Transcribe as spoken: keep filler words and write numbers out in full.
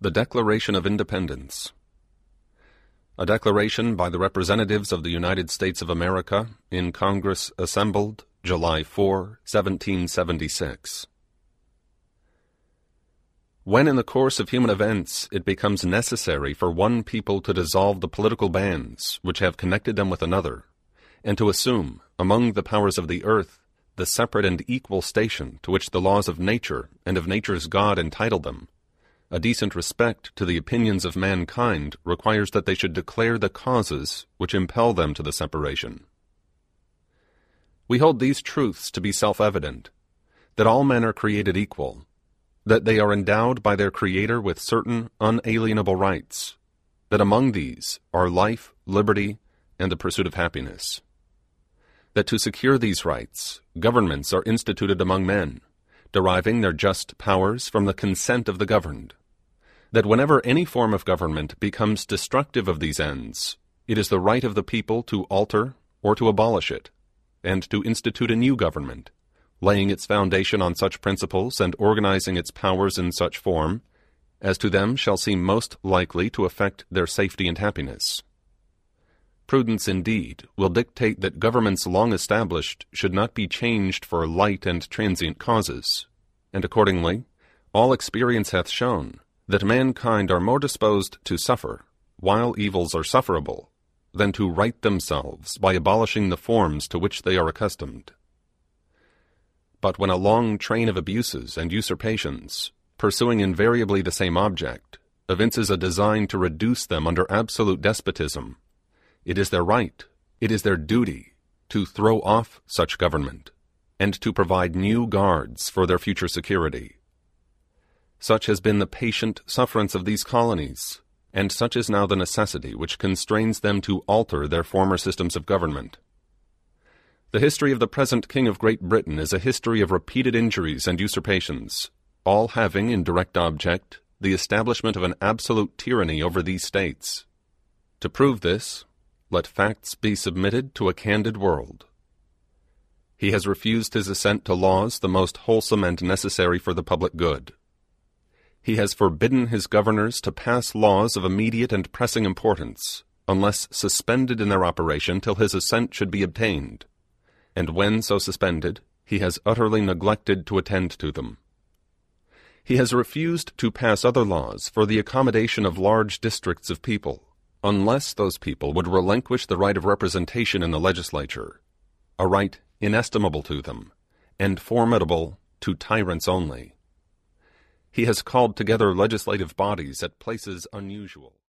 The Declaration of Independence. A declaration by the representatives of the United States of America in Congress assembled July fourth, seventeen seventy-six. When in the course of human events it becomes necessary for one people to dissolve the political bands which have connected them with another, and to assume, among the powers of the earth, the separate and equal station to which the laws of nature and of nature's God entitle them, a decent respect to the opinions of mankind requires that they should declare the causes which impel them to the separation. We hold these truths to be self-evident, that all men are created equal, that they are endowed by their Creator with certain unalienable rights, that among these are life, liberty, and the pursuit of happiness. That to secure these rights, governments are instituted among men, deriving their just powers from the consent of the governed. That whenever any form of government becomes destructive of these ends, it is the right of the people to alter or to abolish it, and to institute a new government, laying its foundation on such principles and organizing its powers in such form as to them shall seem most likely to affect their safety and happiness. Prudence, indeed, will dictate that governments long established should not be changed for light and transient causes, and accordingly, all experience hath shown that mankind are more disposed to suffer, while evils are sufferable, than to right themselves by abolishing the forms to which they are accustomed. But when a long train of abuses and usurpations, pursuing invariably the same object, evinces a design to reduce them under absolute despotism, it is their right, it is their duty, to throw off such government, and to provide new guards for their future security. Such has been the patient sufferance of these colonies, and such is now the necessity which constrains them to alter their former systems of government. The history of the present King of Great Britain is a history of repeated injuries and usurpations, all having in direct object the establishment of an absolute tyranny over these states. To prove this, let facts be submitted to a candid world. He has refused his assent to laws the most wholesome and necessary for the public good. He has forbidden his governors to pass laws of immediate and pressing importance, unless suspended in their operation till his assent should be obtained, and when so suspended, he has utterly neglected to attend to them. He has refused to pass other laws for the accommodation of large districts of people, unless those people would relinquish the right of representation in the legislature, a right inestimable to them, and formidable to tyrants only. He has called together legislative bodies at places unusual.